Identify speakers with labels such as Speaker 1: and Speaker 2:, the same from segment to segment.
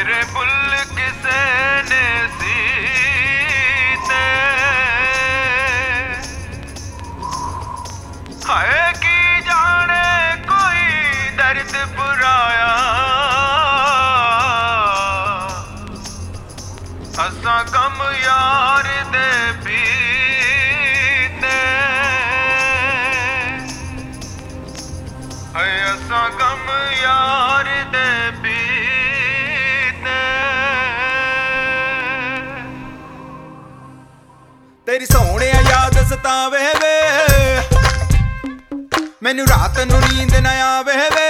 Speaker 1: मेरे बुल किसे ने सीते हाय की जाने कोई दर्द पुराया असा गम यार दे पीते हाय असा गम यार दे पीते
Speaker 2: तेरी सोहणे याद सतावे वे मैनू रात नू नींद ना आवे वे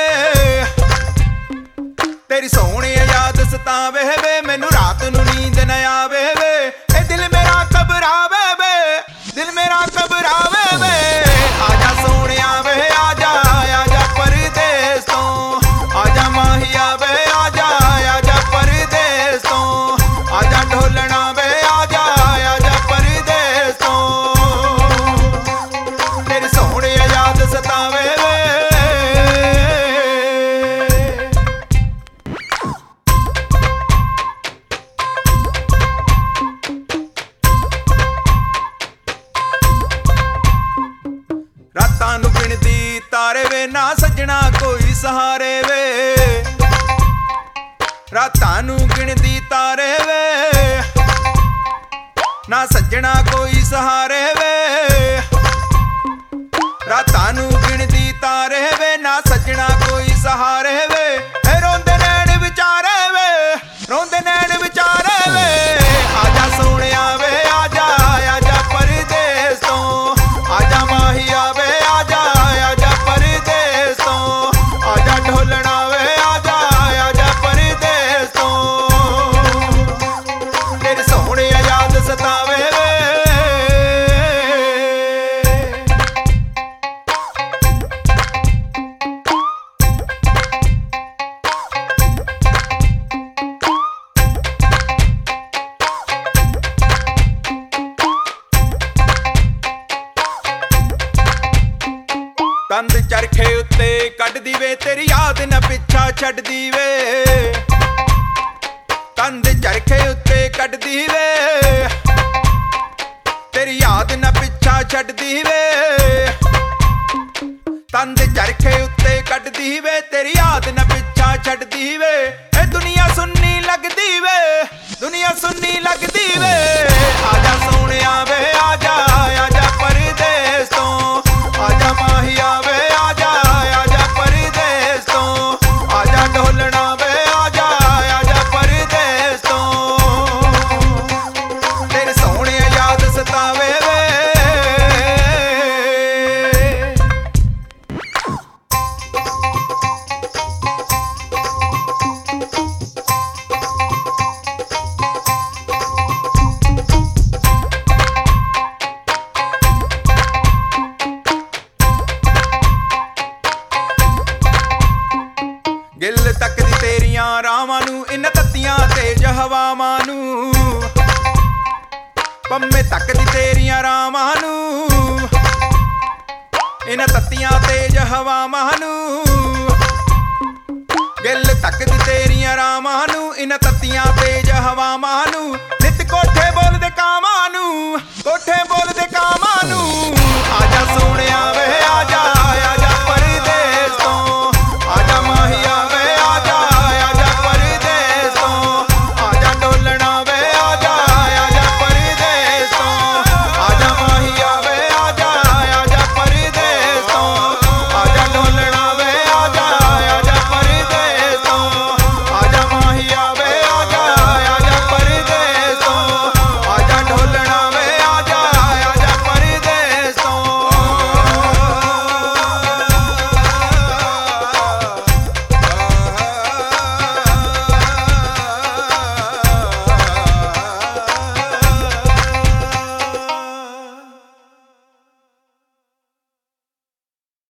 Speaker 2: तेरी सोहणे याद सतावे वे मैनू रात नू नींद ना आवे वे ए दिल मेरा घबरावे वे दिल मेरा घबरावे वे आजा सोहणिया वे आजा आजा परदेस तो आजा माहिया वे आजा आजा परदेस तो आजा ढोलना वे आजा आजा परदेस तो तेरी सोहणे याद सतावे वे रातां नू गिणदी तारे वे ना सजना कोई सहारे वे रातां नू गिणदी तारे वे ना सजना कोई सहारे वे रातां नू गिणदी तारे वे ना सजना कोई सहारे वे रोंदे नैन विचारे वे रोंदे नैन विचारे वे आजा सोहणिया वे आजा आजा परदेस तो आजा माहिया वे आजा आजा परदेस तो आजा ढोलना वे आजा आजा परदेस तो तेरे सोहणे याद सतावे वे तंद चरखे उत्ते कड्डदी वे तेरी याद न पिछा छड्डदी वे तंद चरखे उत्ते कड्डदी वे तेरी याद न पिछा छड्डदी वे तंद चरखे उत्ते कड्डदी वे तेरी याद न पिछा छड्डदी वे ए दुनिया सुन्नी लगदी वे दुनिया सुन्नी लगदी वे आजा सोहणिया वे आजा आजा परदेस तो आजा माहिया वे आजा आजा परदेस तो आजा ढोलना वे आजा आजा परदेस तो तेरे सोहणे याद सतावे वे गिल तकदी तेरियां रावां नू इन तत्तियां तेज हवावां नू पंमे तकदी तेरियां रावां नू इन तत्तियां तेज हवावां नू गिल तकदी तेरियां रावां नू इन तत्तियां तेज हवावां नू नित कोठे बोलदे कावां नू